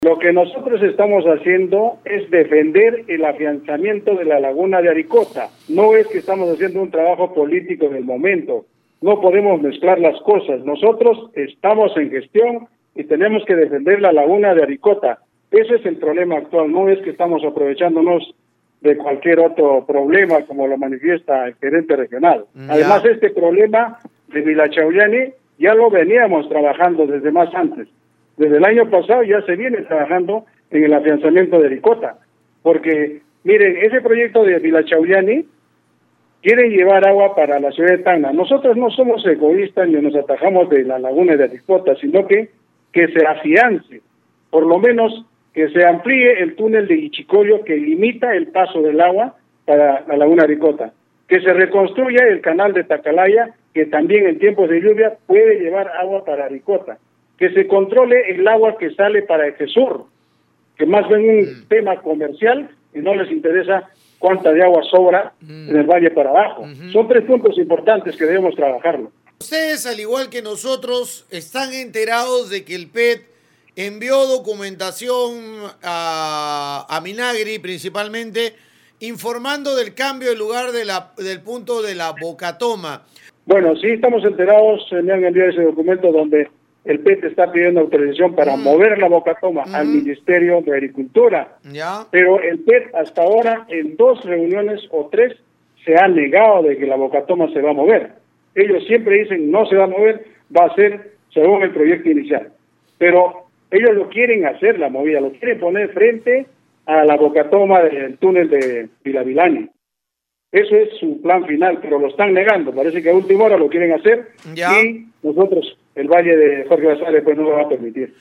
Lo que nosotros estamos haciendo es defender el afianzamiento de la laguna de Aricota. No es que estamos haciendo un trabajo político en el momento. No podemos mezclar las cosas. Nosotros estamos en gestión y tenemos que defender la laguna de Aricota. Ese es el problema actual. No es que estamos aprovechándonos de cualquier otro problema, como lo manifiesta el gerente regional. Además, este problema de Vilachaullani ya lo veníamos trabajando desde más antes. Desde el año pasado ya se viene trabajando en el afianzamiento de Aricota, porque, miren, ese proyecto de Vilachaullani quiere llevar agua para la ciudad de Tacna. Nosotros no somos egoístas ni nos atajamos de la laguna de Aricota, sino que se afiance, por lo menos que se amplíe el túnel de Ichicoyo que limita el paso del agua para la laguna de Aricota, que se reconstruya el canal de Tacalaya, que también en tiempos de lluvia puede llevar agua para Aricota, que se controle el agua que sale para Ejesur, que más ven un tema comercial y no les interesa cuánta de agua sobra en el valle para abajo. Son 3 puntos importantes que debemos trabajarlo. Ustedes, al igual que nosotros, están enterados de que el PET envió documentación a Minagri, principalmente, informando del cambio de lugar del punto de la Bocatoma. Bueno, sí, estamos enterados, me han enviado ese documento donde el PET está pidiendo autorización para mover la Bocatoma al Ministerio de Agricultura. Pero el PET hasta ahora en 2 reuniones o 3 se ha negado de que la Bocatoma se va a mover. Ellos siempre dicen no se va a mover, va a ser según el proyecto inicial. Pero ellos lo quieren hacer, la movida, lo quieren poner frente a la Bocatoma del túnel de Vilavilani. Eso es su plan final, pero lo están negando. Parece que a última hora lo quieren hacer y nosotros, el Valle de Jorge Basadre, pues no lo va a permitir.